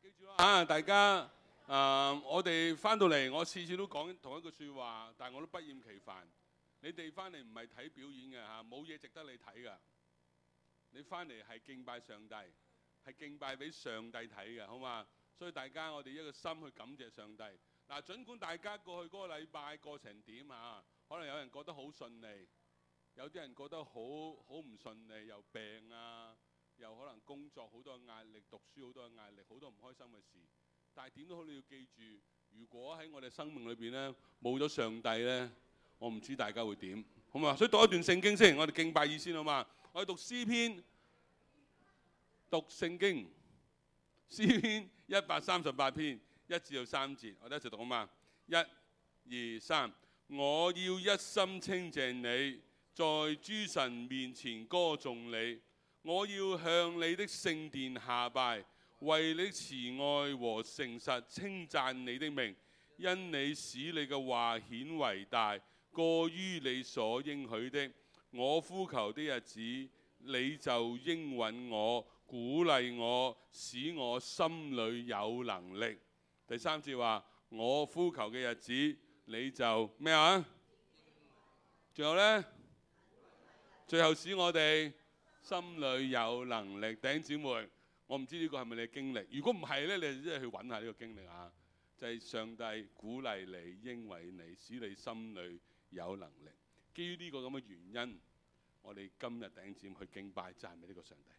記住啦大家我哋翻到嚟，我次次都講同一句説話，但係我都不厭其煩。你哋翻嚟唔係睇表演嘅嚇，冇嘢值得你睇㗎。你翻嚟係敬拜上帝，係敬拜俾上帝睇嘅，好嘛？所以大家我哋一個心去感謝上帝。嗱，儘管大家過去嗰個禮拜過程點嚇，可能有人覺得好順利，有啲人覺得好唔順利，又病啊，又可能工作好多壓力，讀書好多壓力，好多唔開心嘅事。但係點都好，你要記住，如果喺我哋生命裏邊咧冇咗上帝咧，我唔知大家會點，好嘛？所以讀一段聖經先，我哋敬拜意先，好嘛？我哋讀詩篇，讀聖經，詩篇138篇1至3節，我哋一齊讀好嘛？1、2、3，我要一心稱謝你，在諸神面前歌頌你，我要向你的聖殿下拜。為你慈愛和誠實稱讚你的名，因你使你嘅話顯為大，過於你所應許的。我呼求的日子，你就應允我，鼓勵我，使我心裏有能力。第3節話，我呼求嘅日子，你就咩啊？仲有呢？最後使我哋心裏有能力。弟兄姊妹，我唔知呢個係咪你嘅經歷，如果唔係咧，你就真係去揾下呢個經歷啊！就係上帝鼓勵你、應允你，使你心裏有能力。基於呢個咁嘅原因，我哋今日弟兄姊妹去敬拜讚美呢個上帝。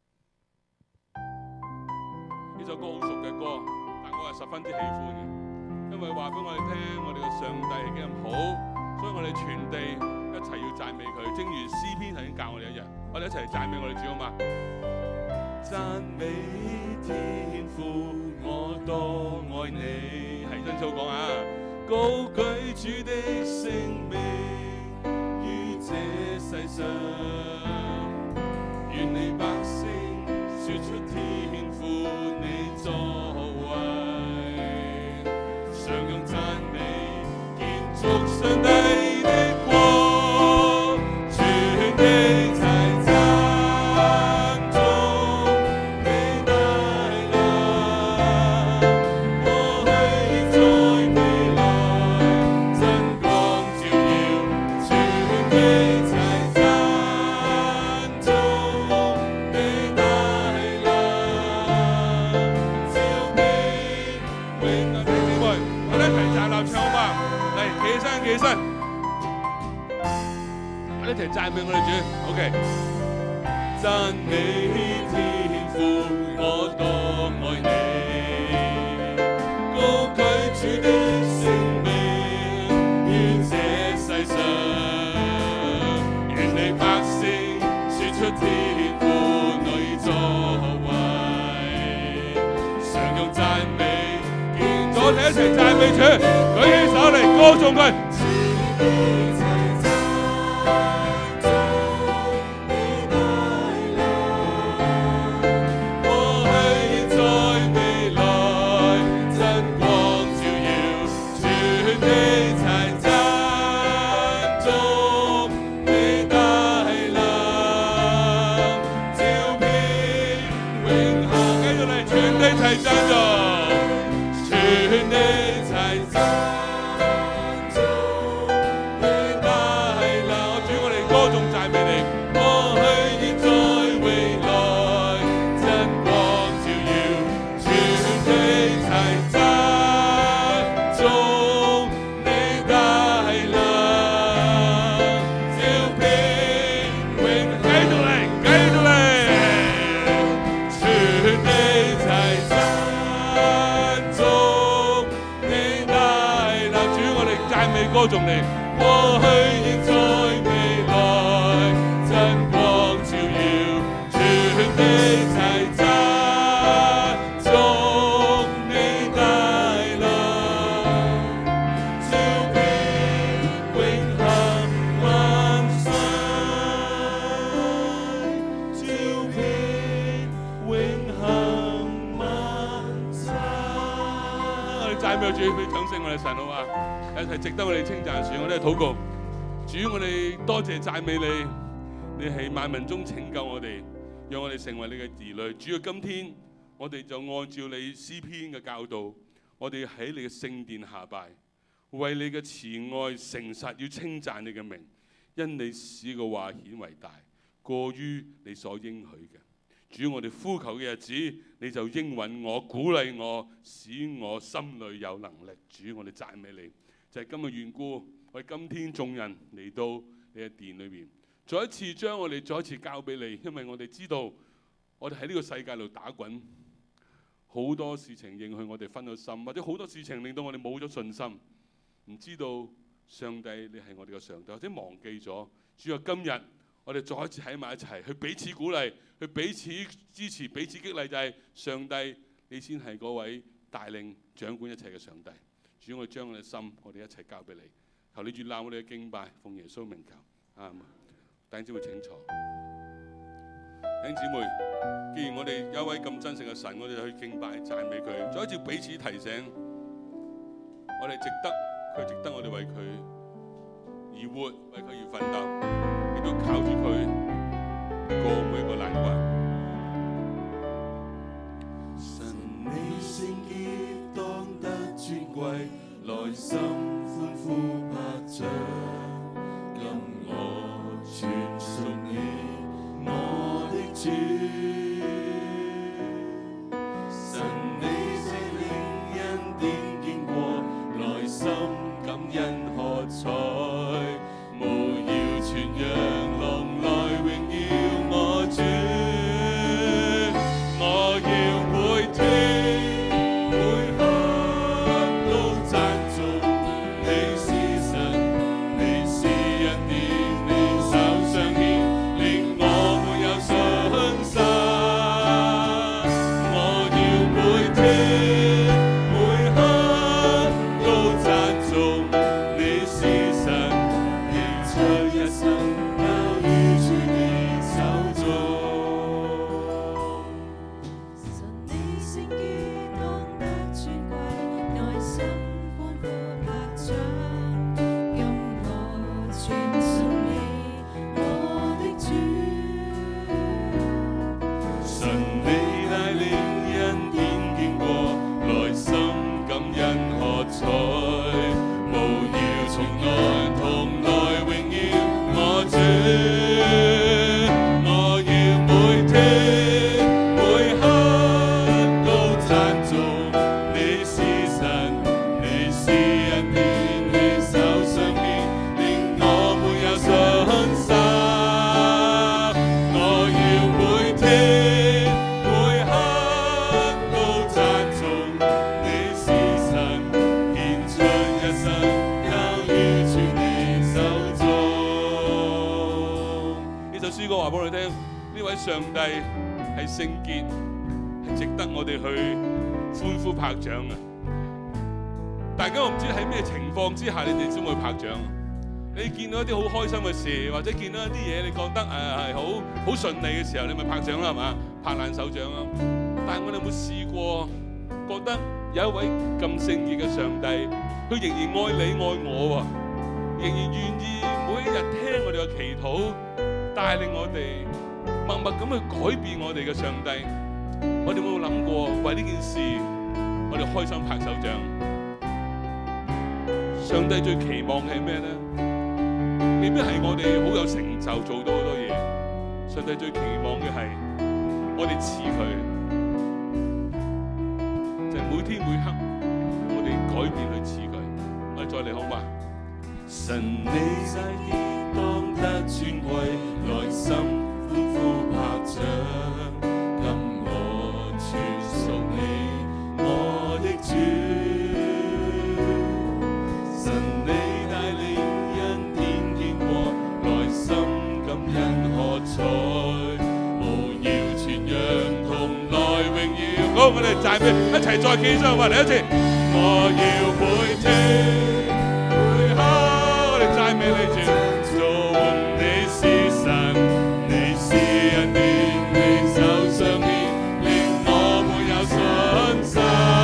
呢首歌好熟嘅歌，但我係十分之喜歡嘅，因為話俾我哋聽，我哋嘅上帝係幾咁好，所以我哋全地一齊要讚美佢。正如詩篇曾經教我哋一樣，我哋一齊讚美我哋主，好嘛？讚美天父，我多愛你。係真數講啊！高舉主的聖名於這世上，願你百姓説出天父你作為，常用讚美建築上帝的國，全地一齊讚美我哋主 ，OK。讚美天父，我多愛你，高舉主的聖名於這世上，願你百姓説出天父你作為，常用讚美建造。我哋一齊讚美主，舉起手嚟歌頌佢。歌頌你，過去現在未來，真光照耀，全地齊讚頌你大能，照遍永恆萬世，照遍永恆萬世。我哋讚美主，俾掌聲我哋神好嘛？係值得我哋稱讚主，我哋禱告，主我哋多謝讚美你，你係萬民中拯救我哋，讓我哋成為你嘅兒女。主啊，今天我哋就按照你詩篇嘅教導，我哋喺你嘅聖殿下拜，為你嘅慈愛誠實要稱讚你嘅名，因你使個話顯為大，過於你所應許嘅。主，我哋呼求嘅日子，你就應允我，鼓勵我，使我心裏有能力。主，我哋讚美你，就係今日緣故，我哋今天眾人嚟到你嘅殿裏面，再一次將我哋再一次交俾你，因為我哋知道我哋喺呢個世界度打滾，好多事情應許我哋分咗心，或者好多事情令到我哋冇咗信心，唔知道上帝你係我哋嘅上帝，或者忘記咗。主啊，今日我哋再一次喺埋一齊，去彼此鼓勵，去彼此支持，彼此激勵，就係上帝你先係嗰位帶領掌管一切嘅上帝。主，我哋將我哋嘅心，我哋一齊交俾你，求你悅納我哋嘅敬拜，奉耶穌名求，阿們。弟兄姊妹請坐。弟兄姊妹，既然我哋有一位咁真實嘅神，我哋就去敬拜讚美佢，再一次彼此提醒，我哋值得，佢值得我哋為佢而活，為佢而奮鬥，亦都靠住佢過每一個難關。 神你聖潔當得尊貴，內心歡呼拍掌，今我全屬你，我的主。神你這領恩典經過，內心感恩喝彩，務要傳揚龍來榮耀我主。我要每天每刻都讚頌你是神，你是恩典，你手上顯，令我沒有信心。我要每天每刻都讚頌你是神，獻出一生交於主你手中。 神你聖潔當得尊貴，內心歡呼拍掌，任我全屬你，我的主。 神你帶領恩典經過，內心感恩喝彩，務要從內同來榮耀我主。我要每天每刻都讚頌你是神，你是恩典，你手上顯，令我沒有信心。我要每天每刻都讚頌你是神，獻出一生交於主你手中。 呢首詩歌話俾我哋聽，呢位上帝係聖潔，係值得我哋去歡呼拍掌嘅。大家我唔知喺咩情況之下，你哋先會拍掌。你見到一啲好開心嘅事，或者見到一啲嘢，你覺得係好順利嘅時候，你咪拍掌啦，係嘛？拍爛手掌啦。但係我哋有冇試過覺得有一位咁聖潔嘅上帝，佢仍然愛你愛我喎，仍然願意每一日聽我哋嘅祈禱，帶領我哋默默咁去改變我哋嘅上帝。我哋有冇諗過為呢件事，我哋開心拍手掌？上帝最期望係咩咧？未必係我哋好有成就做到好多嘢。上帝最期望嘅係我哋似佢，就係每天每刻我哋改變去似佢。我哋再嚟好嘛？ 神你聖潔當得尊貴，內心歡呼拍掌，今我全屬你，我的主。神你帶領恩典經過，內心感恩喝彩，務要傳揚同來榮耀。 好，我哋讚美，一齊再企上嚟一次。 我要每天每刻我哋讚美你主，頌你是神，你是恩典，你手上顯，令我沒有信心。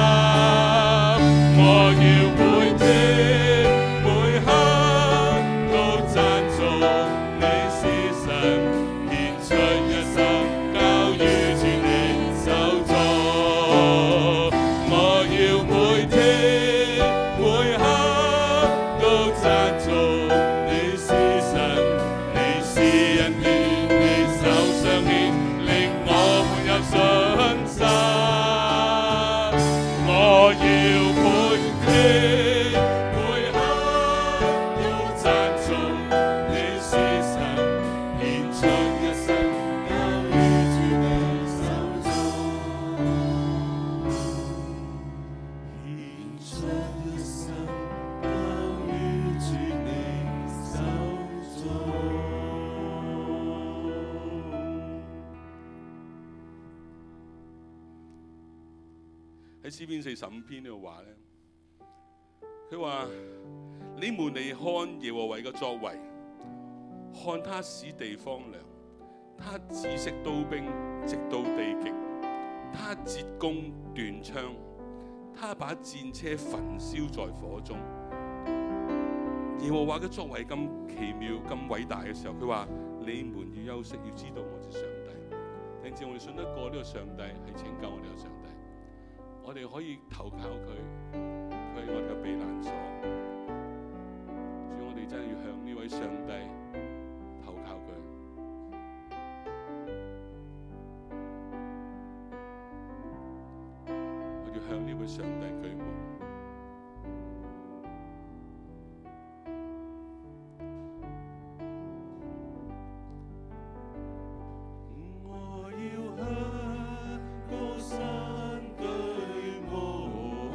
我要每天每刻都讚頌你是神，獻出一生交於主你手中。 有信心，我要陪你，每刻要讚頌你是神，獻出一生交於主你手中，獻出一生交於主你手中。 喺詩篇45篇呢度話咧，佢話：你們嚟看耶和華嘅作為，看他使地荒涼，他止息刀兵，直到地極，他折弓斷槍，他把戰車焚燒在火中。耶和華嘅作為咁奇妙、咁偉大嘅時候，佢話：你們要休息，要知道我係上帝。甚至我哋信得過呢個上帝係拯救我哋嘅上帝。我哋可以投靠佢，佢係我哋嘅避難所。主，我哋真係要向呢位上帝投靠佢。我要向呢位上帝舉目。 我要向高山舉目，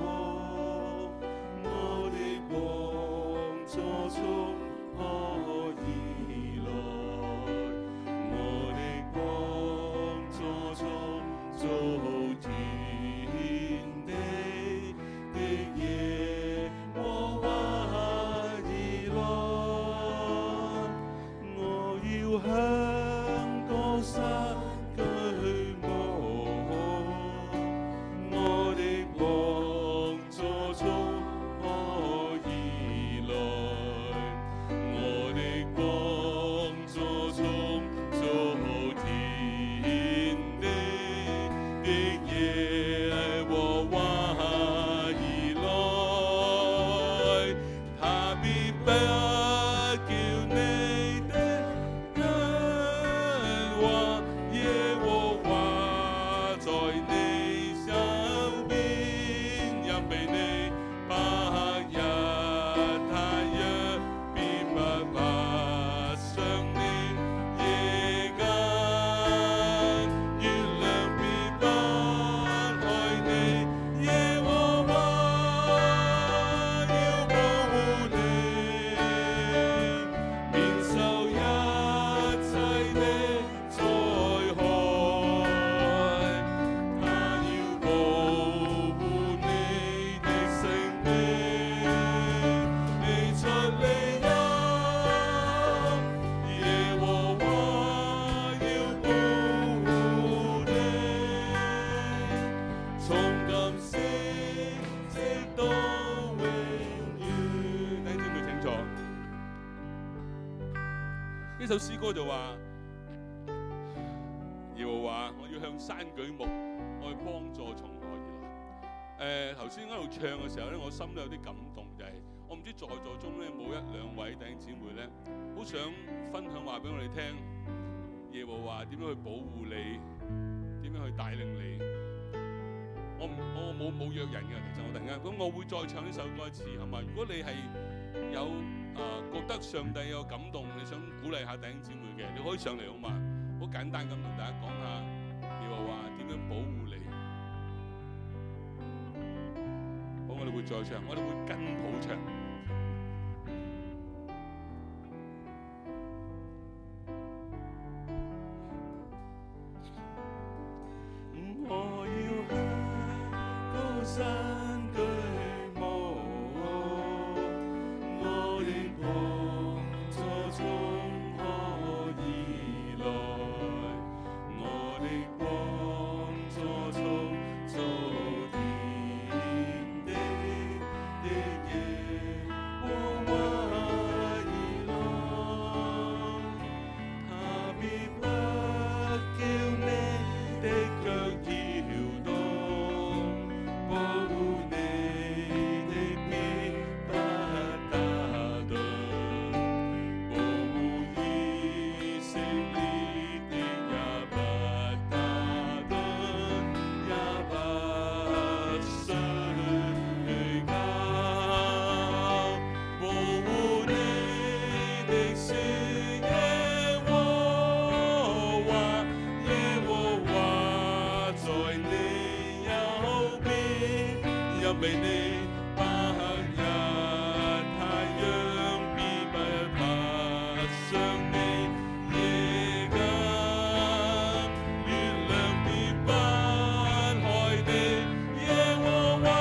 我的幫助從何而來？我的幫助從造天地的耶和華而來。我要向高山舉目，我的幫助從何而來？我的幫助從造天地的耶和華而來。他必不叫你的恩華耶和華在你身邊，任憑你白日太陽必不怕傷你，夜間月亮必不害你，耶和華要保護你，免受一切的災害。他要保護你的性命，你出離入，耶和華要保護你，從今時直到永遠。 弟兄姊妹請坐。呢首詩歌就話：耶和華，我要向山舉目，我去幫助從何而來。頭先喺度唱嘅時候咧，我心都有啲感動，就係、我唔知在座中咧冇一兩位弟兄姊妹咧，好想分享話俾我哋聽，耶和華點樣去保護你，點樣去帶領你。我冇約人嘅，其實我突然間咁，我會再唱呢首歌一次，係嘛？如果你係有覺得上帝有感動，你想鼓勵下弟兄姊妹嘅，你可以上嚟好嘛？好簡單咁同大家講下耶和華點樣保護你。好，我哋會再唱，我哋會跟譜唱。 我要向高山舉目，我的幫助從何而來？我的幫助從造天地的耶和華而來。他必不叫你的腳搖動，保護你的必不打盹，保護以色列的也不打盹。 美你，白日太陽必不怕傷你，夜間月亮必不害你，耶和華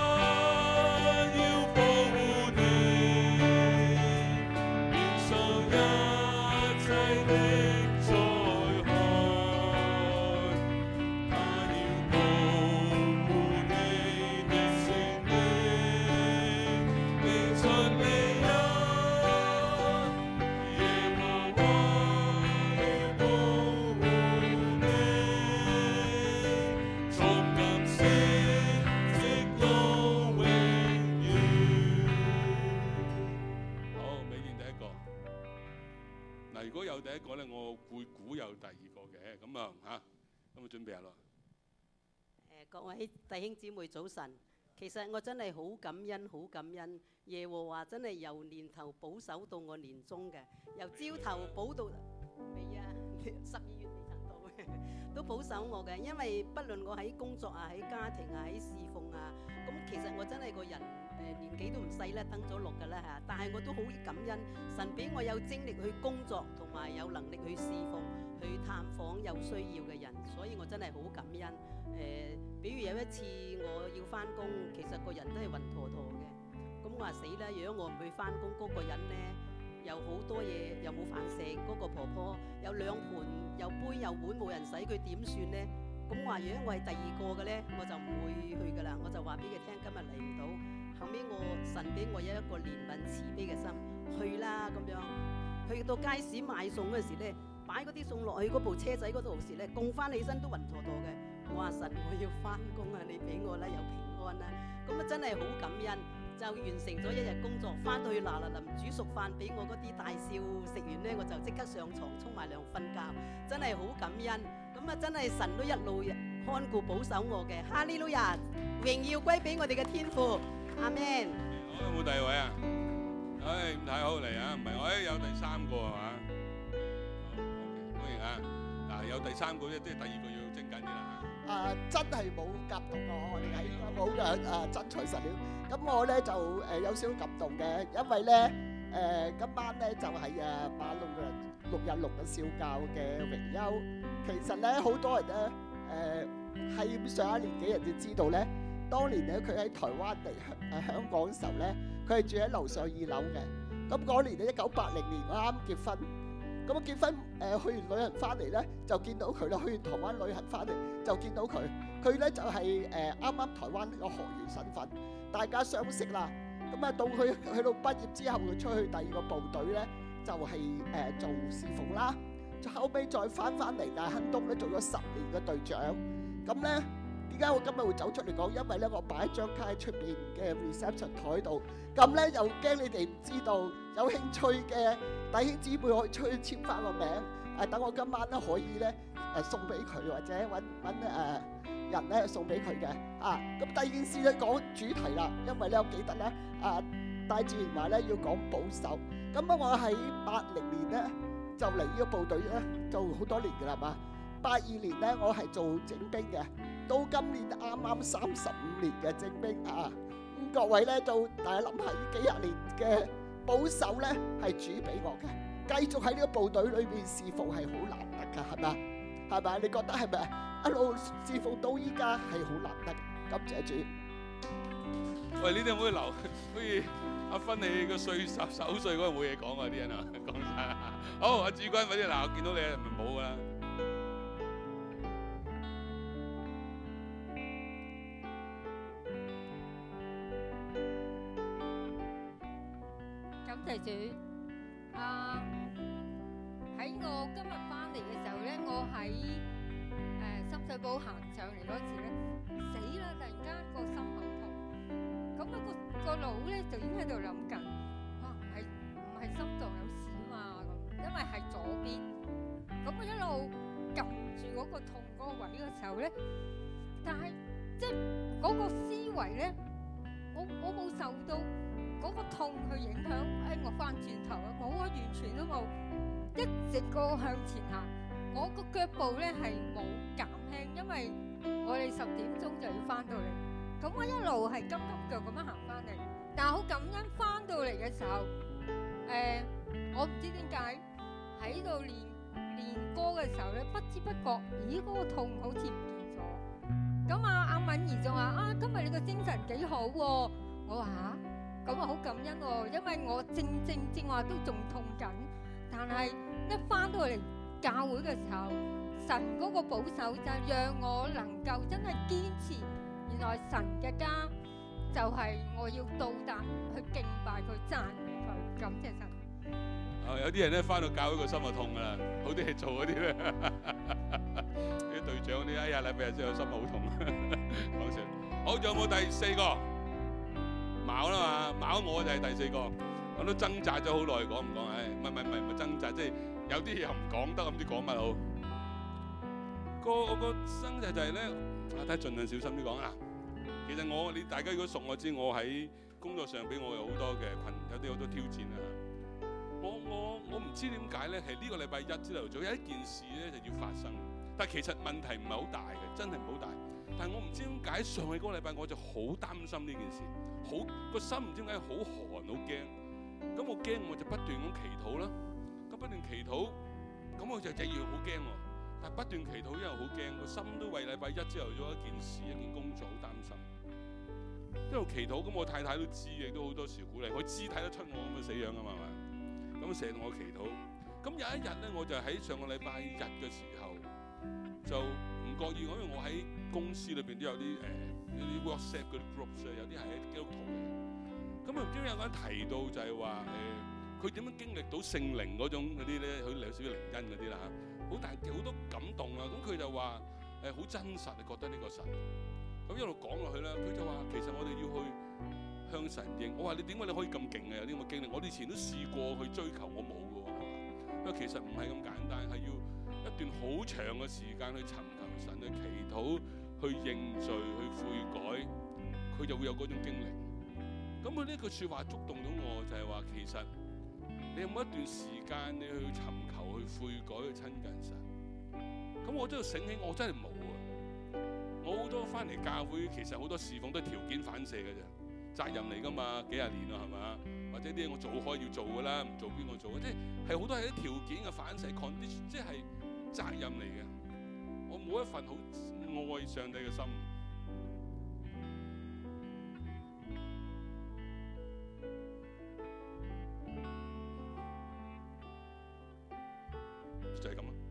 要保護你，免受一切的災害。他要保護你的性命，你出離憂，耶和華要保護你，從今時直到永遠。 好，美燕第一個。嗱，如果有第一個咧，我會估有第二個嘅，咁啊嚇，咁啊準備下咯。 各位弟兄姊妹早晨，其實我真係好感恩，好感恩。耶和華真係由年頭保守到我年終嘅，由朝頭保到未啊，12月未曾到嘅，都保守我嘅。因為不論我喺工作啊、喺家庭啊、喺侍奉啊，咁其實我真係個人年紀都唔細啦，登咗6㗎啦嚇。但係我都好感恩，神俾我有精力去工作，同埋有能力去侍奉、去探訪有需要嘅人，所以我真係好感恩。比如有一次我要翻工，其實個人都係暈陀陀嘅。咁我話死啦！如果我唔去翻工，嗰個人呢有好多嘢又冇飯食，嗰個婆婆有2盤又杯又碗冇人洗，佢點算呢？咁我話如果我係第二個嘅呢，我就唔會去噶啦，我就話俾佢聽今日嚟唔到。後尾神俾我有一個憐憫慈悲嘅心，去啦咁樣。去到街市買餸嗰時呢，擺嗰啲餸落去嗰部車仔嗰度時呢，供翻起身都暈陀陀嘅。我話神，我要翻工啊！你俾我啦，有平安啦。咁啊，真係好感恩，就完成咗一日工作，翻到去嗱臨煮熟飯俾我嗰啲大少食完呢，我就即刻上床沖埋涼瞓覺，真係好感恩。咁啊，真係神都一路看顧保守我嘅，哈利路亞，榮耀歸俾我哋嘅天父，阿們。 好，有冇第二位啊？唉，唔太好嚟啊，唔係我有第3個係嘛？好，歡迎啊！嗱，有第3個咧，即係第2個要精緊啲啦。 真係冇夾動我哋喺冇嘅真材實料。咁我咧就有少少感動嘅，因為咧今晚咧就係馬6日6嘅少教嘅榮休。其實咧好多人咧係上一年紀人就知道咧，當年咧佢喺台灣嚟香港嘅時候咧，佢係住喺樓上2樓嘅。咁嗰年咧1980年我啱結婚。咁啊結婚去完旅行翻嚟咧，就見到佢啦。去完台灣旅行翻嚟就見到佢。佢咧就係啱啱台灣呢個學員身份，大家相識啦。咁啊到佢去到畢業之後，佢出去第2個部隊咧，就係做侍奉啦。後尾再翻嚟大坑東咧，做咗10年嘅隊長。咁咧點解我今日會走出嚟講？因為咧我擺一張卡喺出邊嘅 reception 台度，咁咧又驚你哋唔知道，有興趣嘅弟兄姊妹可以出去簽翻個名，等我今晚咧可以咧送俾佢，或者揾人咧送俾佢嘅。咁第2件事咧講主題啦，因為咧我記得咧戴志賢話咧要講保守。咁啊我喺80年咧就嚟呢個部隊咧做好多年㗎啦嘛。82年咧我係做整兵嘅，到今年啱啱35年嘅整兵啊。咁各位咧就大家諗下呢幾廿年嘅保守咧係主俾我嘅，繼續喺呢個部隊裏邊侍奉係好難得㗎，係咪？係咪？你覺得係咪？一路侍奉到依家係好難得，感謝主。 喂，呢啲可以留，好似阿芬你個手歲嗰個冇嘢講啊，啲人啊講晒。好，阿志軍快啲嗱，我見到你係咪冇㗎啦？ 感謝主。喺我今日翻嚟嘅時候咧，我喺深水埗行上嚟嗰時咧，死啦！突然間個心口痛，咁啊個腦咧就已經喺度諗緊，哇唔係心臟有事啊嘛咁，因為係左邊，咁我一路撳住嗰個痛嗰個位嘅時候咧，但係即係嗰個思維咧，我冇受到嗰個痛去影響，我翻轉頭啊，冇啊，完全都冇，一直個向前行，我個腳步咧係冇減輕，因為我哋10點鐘就要翻到嚟， 咁我一路係急急腳咁樣行翻嚟，但係好感恩翻到嚟嘅時候，我唔知點解喺度練歌嘅時候咧，不知不覺，咦嗰個痛好似唔見咗。咁阿敏儀就話啊，今日你個精神幾好喎。我話嚇，咁啊好感恩喎，因為我正話都仲痛緊，但係一翻到嚟教會嘅時候，神嗰個保守就讓我能夠真係堅持。原來神嘅家就係我要到達去敬拜佢、讚美佢、感謝神。 有啲人咧翻到教會個心就痛噶啦，好啲嘢做嗰啲咧，啲隊長嗰啲，哎呀禮拜日先有心好痛。講笑。好，仲有冇第四個？矛啦嘛，矛我就係第四個，我都掙扎咗好耐，講唔講？唔係掙扎，即係有啲嘢又唔講得，唔知講乜好。我個掙扎就係咧，睇下盡量小心啲講啊。其實你大家如果熟我知，我喺工作上俾我有好多嘅有好多挑戰啊。我唔知點解咧，係呢個禮拜一朝頭早有一件事咧就要發生，但係其實問題唔係好大嘅，真係唔好大。但係我唔知點解上去嗰個禮拜我就好擔心呢件事，個心唔知點解好寒好驚。咁我驚我就不斷咁祈禱啦，咁不斷祈禱，咁我就一樣好驚喎。但係不斷祈禱因為好驚，個心都為禮拜一朝頭早一件事一件工作好擔心。一路祈禱，咁我太太都知嘅，都好多時鼓勵，佢知睇得出我咁嘅死樣㗎嘛，係咪？咁成日同我祈禱。咁有一日咧，我就喺上個禮拜日嘅時候，就唔覺意，因為我喺公司裏邊都有啲WhatsApp 嗰啲 groups 有啲係基督徒嘅。咁唔知有個人提到就係話佢點樣經歷到聖靈嗰種嗰啲咧，佢有少少靈恩嗰啲啦嚇，好多感動啊！咁佢就話好真實啊，覺得呢個神。咁一路講落去啦，佢就話其實我哋要去向神認。我話你點解你可以咁勁嘅？有啲咁嘅經歷，我哋以前都試過去追求，我冇嘅喎。因為其實唔係咁簡單，係要一段好長嘅時間去尋求神，去祈禱、去認罪、去悔改，佢就會有嗰種經歷。咁佢呢句説話觸動到我，就係話其實你有冇一段時間你去尋求、去悔改、去親近神？咁我真係醒起，我真係冇啊！我好多翻嚟教會，其實好多侍奉都係條件反射嘅啫，責任嚟噶嘛，幾廿年啦係嘛？或者啲嘢我做開要做噶啦，唔做邊個做？即係好多係啲條件嘅反射 condition， 即係責任嚟嘅。我冇一份好愛上帝嘅心。就係咁啦。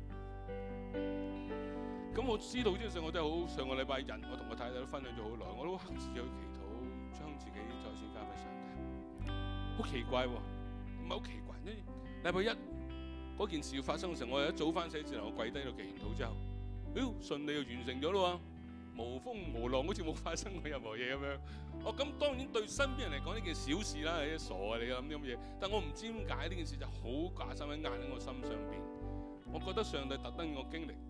咁我知道之後，我真係好上個禮拜日，我同我太太都分享咗好耐，我都克制去祈禱，將自己再次交俾上帝。好奇怪喎，唔係好奇怪，因為禮拜一嗰件事要發生嘅時候，我一早翻寫字樓，我跪低度祈完禱之後，順利就完成咗咯喎，無風無浪，好似冇發生過任何嘢咁樣。咁當然對身邊人嚟講呢件小事啦，係傻啊你諗啲咁嘢，但我唔知點解呢件事就好掛心喺壓喺我心上邊。我覺得上帝特登我經歷。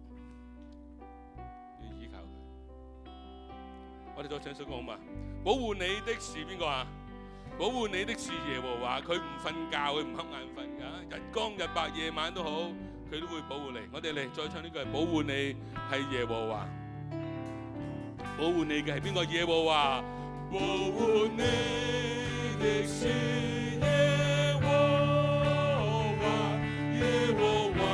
依靠佢，我哋再唱首歌好嘛？保護你的是邊個啊？保護你的是耶和華，佢唔瞓覺，佢唔瞌眼瞓㗎，日光日白夜晚都好，佢都會保護你。我哋嚟再唱呢句，保護你係耶和華，保護你嘅係邊個？耶和華，保護你的是耶和華，耶和華。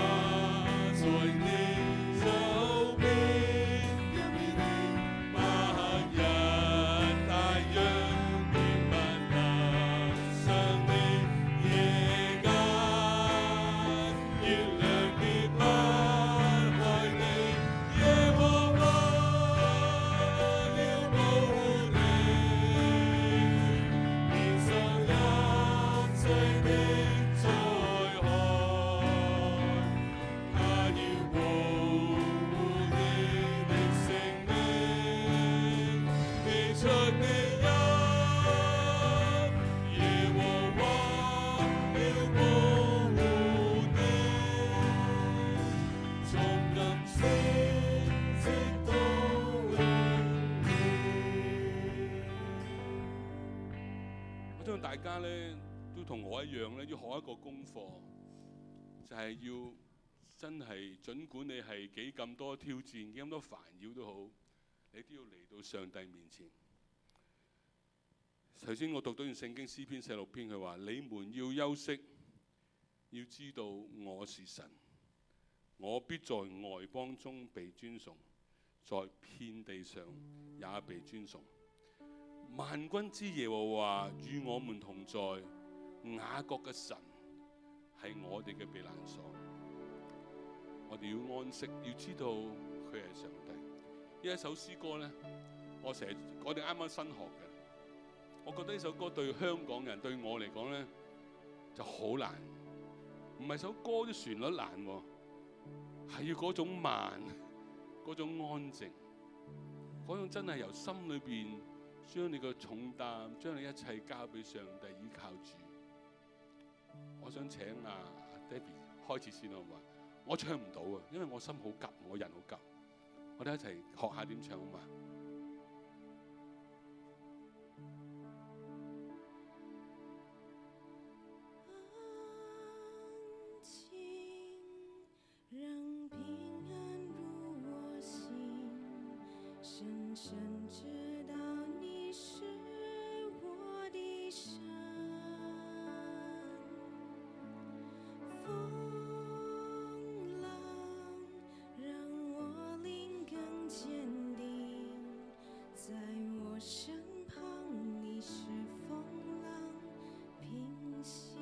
大家咧都同我一樣咧，要學一個功課，就係要真係，儘管你係幾咁多挑戰、幾咁多煩擾都好，你都要嚟到上帝面前， 頭先我讀到段聖經詩篇46篇，佢話：你們要休息，要知道我是神，我必在外邦中被尊崇，在遍地上也被尊崇。萬軍之耶和華與我們同在，雅各嘅神係我哋嘅避難所。我哋要安息，要知道佢係上帝。呢一首詩歌呢，我哋啱啱新學嘅。我覺得呢首歌對香港人對我嚟講呢就好難，唔係首歌啲旋律難喎，係要嗰種慢，嗰種安靜，嗰種真係由心裏邊將你個重擔，將你一切交俾上帝，依靠主。我想請Debbie 開始先好嘛？我唱唔到啊，因為我心好急，我人好急。我哋一齊學下點唱好嘛？ 让平安入我心，深深知道你是我的神。风浪让我灵更坚定，在我身旁你是风浪平息。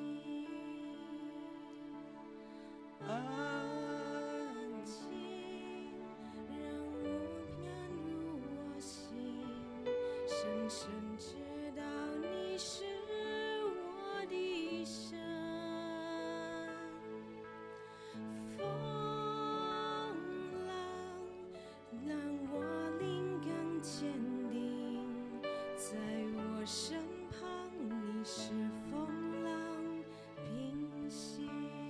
深深知道你是我的神，风浪让我灵更坚定，在我身旁你是风浪平息。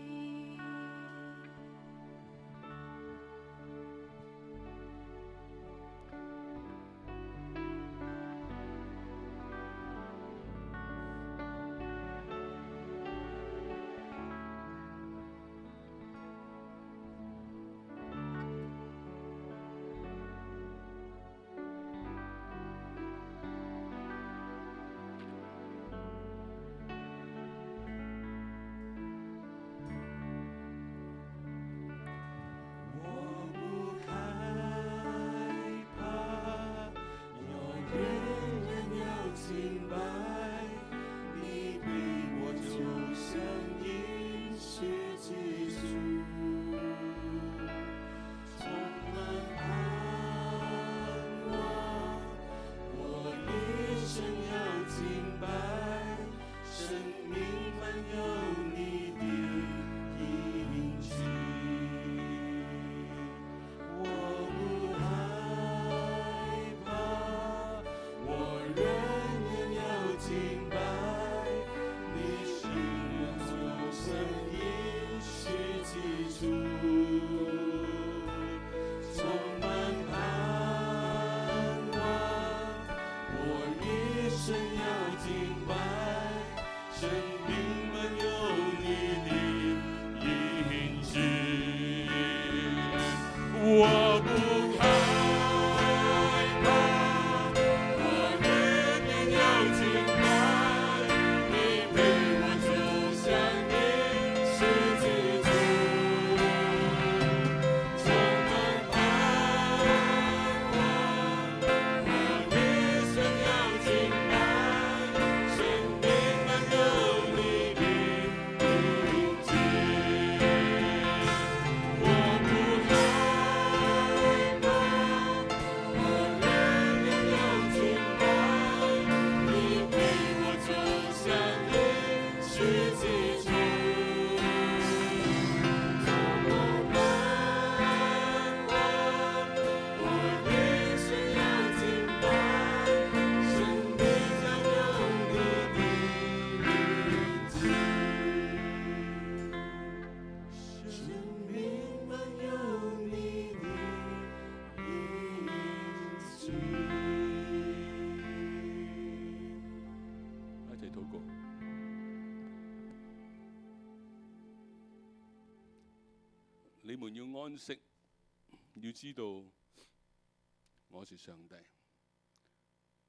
我不害怕，我仍然要敬拜你，陪我走向你十字处，充满盼望。我一生要敬拜，生命满有你的印记。我不害怕，我仍然要敬拜你，陪我走向你十字处，充满盼望。我一生要敬拜，生命将有你的印记，生命满有你的印记。 一齊禱告。你們要安息，要知道我是上帝。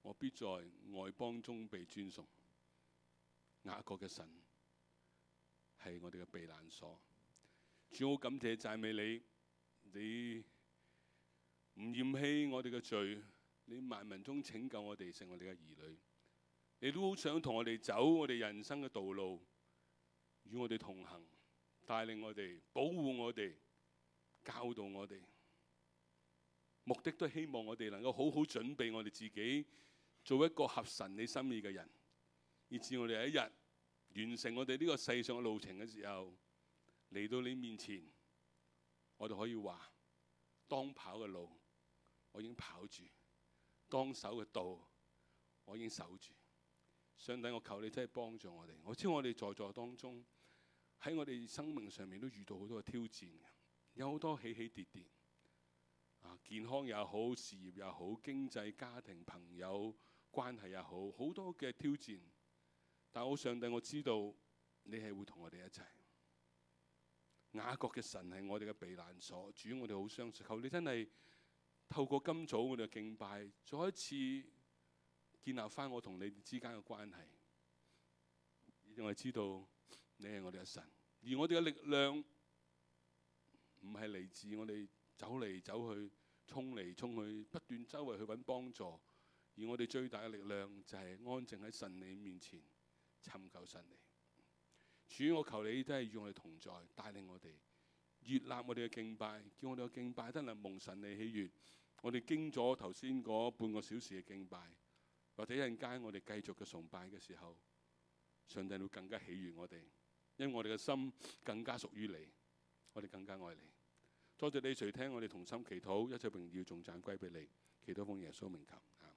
我必在外邦中被尊崇。雅各嘅神係我哋嘅避難所。主，好感謝讚美你，你唔嫌棄我哋嘅罪，你萬民中拯救我哋，成我哋嘅兒女。你都好想同我哋走我哋人生嘅道路，與我哋同行，帶領我哋，保護我哋，教導我哋。目的都希望我哋能夠好好準備我哋自己，做一個合神你心意嘅人，以至我哋有一日完成我哋呢個世上嘅路程嘅時候，嚟到你面前，我哋可以話：當跑嘅路我已經跑住，當守嘅道我已經守住。上帝，我求你真係幫助我哋。我知我哋在座當中喺我哋生命上面都遇到好多嘅挑戰嘅，有好多起起跌跌。健康也好，事業也好，經濟、家庭、朋友關係也好，好多嘅挑戰。但我上帝，我知道你係會同我哋一齊。雅各嘅神係我哋嘅避難所，主，我哋好相信。求你真係透過今早我哋嘅敬拜，再一次建立翻我同你之間嘅關係。我哋知道你係我哋嘅神，而我哋嘅力量唔係嚟自我哋走嚟走去、衝嚟衝去，不斷周圍去揾幫助。而我哋最大嘅力量就係安靜喺神你面前，尋求神你。主，我求你真係與我哋同在，帶領我哋，悅納我哋嘅敬拜，叫我哋嘅敬拜得能蒙神你喜悅。我哋經咗頭先嗰半個小時嘅敬拜，或者一陣間我哋繼續嘅崇拜嘅時候，上帝會更加喜悅我哋，因為我哋嘅心更加屬於你，我哋更加愛你。多謝你垂聽我哋同心祈禱，一切榮耀頌讚歸俾你。祈禱奉耶穌名求。